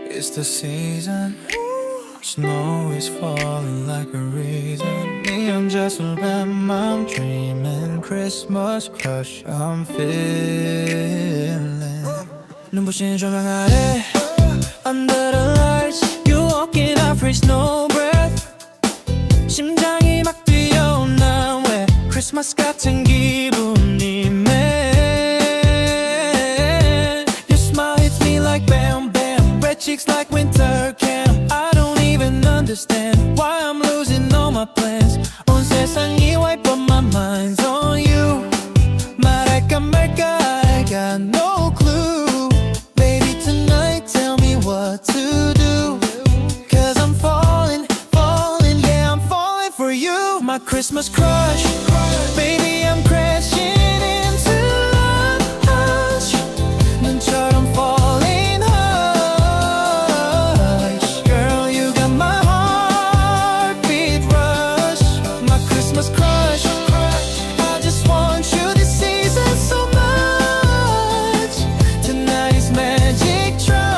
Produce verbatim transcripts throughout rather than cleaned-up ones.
It's the season. Snow is falling like a reason. 네 혼자서 밤 I'm dreaming Christmas crush I'm feeling. 눈부신 조명 아래 Under the lights You walking out freeze no breath. 심장이 막 뛰어 난 왜 크리스마스 같은 기분이네. Your smile hits me like bam bam. Red cheeks like winter camp. I don't even understand why I'm losing all my plans. 온 세상이 wipe but my mind's on you. 말할까 말까 I got no clue. Baby tonight tell me what to do. Cause I'm falling, falling, yeah I'm falling for you. My Christmas crush, baby I'm crashing into love hush. 눈처럼 falling hush. Girl you got my heartbeat rush. My Christmas crush, I just want you this season so much. Tonight is magic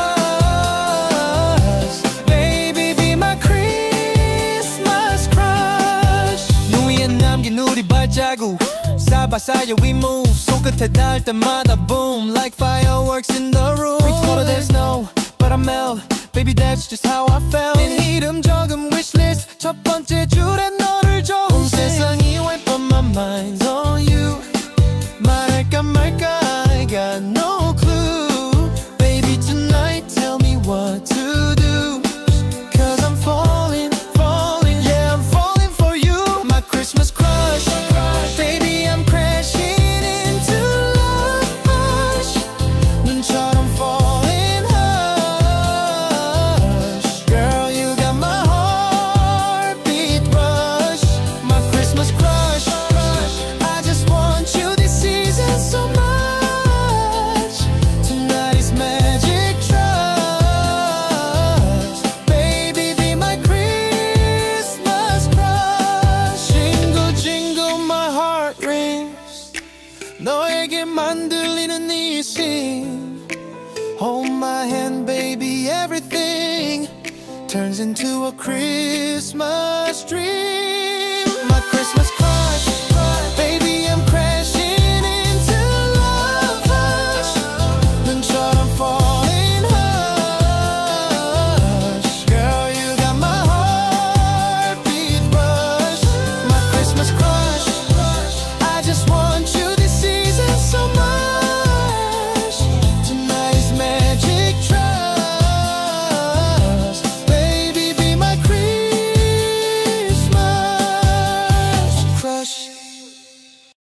trust. Baby be my Christmas crush. 눈 위에 남긴 우리 발자국 Side by side yeah we move. 손끝에 닿을 때마다 boom like fireworks in the room. We told her there's no but I melt. Baby that's just how I felt. 내 이름 적은 wishlist 첫 번째 줄에 너를 줘. 온 세상이 wipe but my mind's on you. 말할까 말까 I got no clue. Baby tonight tell me what to do. Cause I'm falling, falling, yeah I'm falling for you. My Christmas crush, baby I'm crashing into love hush. 눈처럼 falling hush. Girl you got my heartbeat rush. My Christmas crush, I just want you this season so much. Tonight is magic trust. Baby be my Christmas crush. Jingle jingle my heart rings. 너에게만 들리는 이 sing. Hold my hand baby everything turns into a Christmas dream.